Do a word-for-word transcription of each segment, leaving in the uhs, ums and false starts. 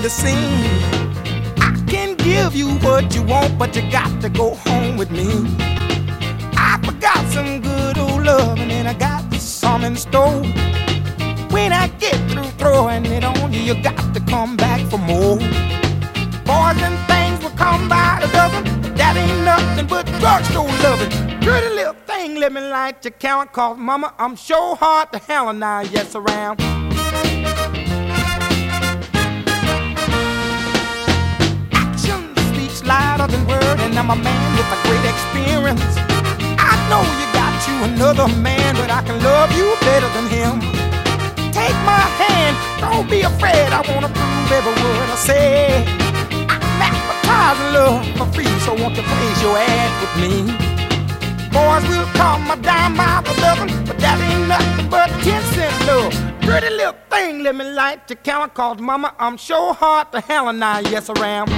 the scene. I can give you what you want, but you got to go home with me. I forgot some good old loving and I got some in store. When I get through throwing it on you, you got to come back for more. Boys and things will come by the dozen, but that ain't nothing but drugstore loving. Pretty little thing, let me light your count, cause mama, I'm sure hard to handle now, yes around. Action speaks louder than word, and I'm a man with a great experience. I know you got you another man, but I can love you better than him. Take my hand, don't be afraid, I wanna prove every word I say. I'm advertising love for free, so won't you place your ad with me? Boys will call my dime by the dozen, but that ain't nothing but ten cent love. Pretty little thing, let me light your count, cause mama, I'm sure hard to handle now, yes around.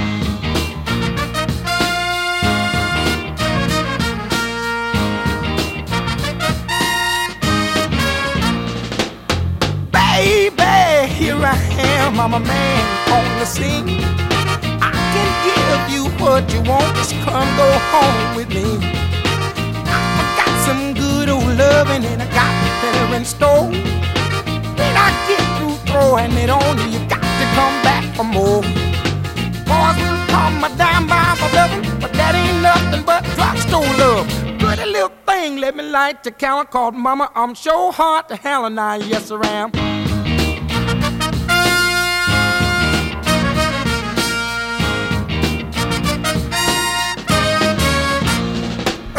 Baby, here I am, I'm a man on the scene. I can give you what you want, just come go home with me. I got some good old loving and I got better in store. When I get through throwing it on you, you got to come back for more. Boys will call my dime by my loving, but that ain't nothing but drugstore love. Pretty little thing, let me light your count, called mama, I'm sure hard to handle now, yes around.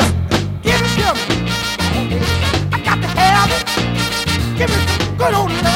Give me some good old love.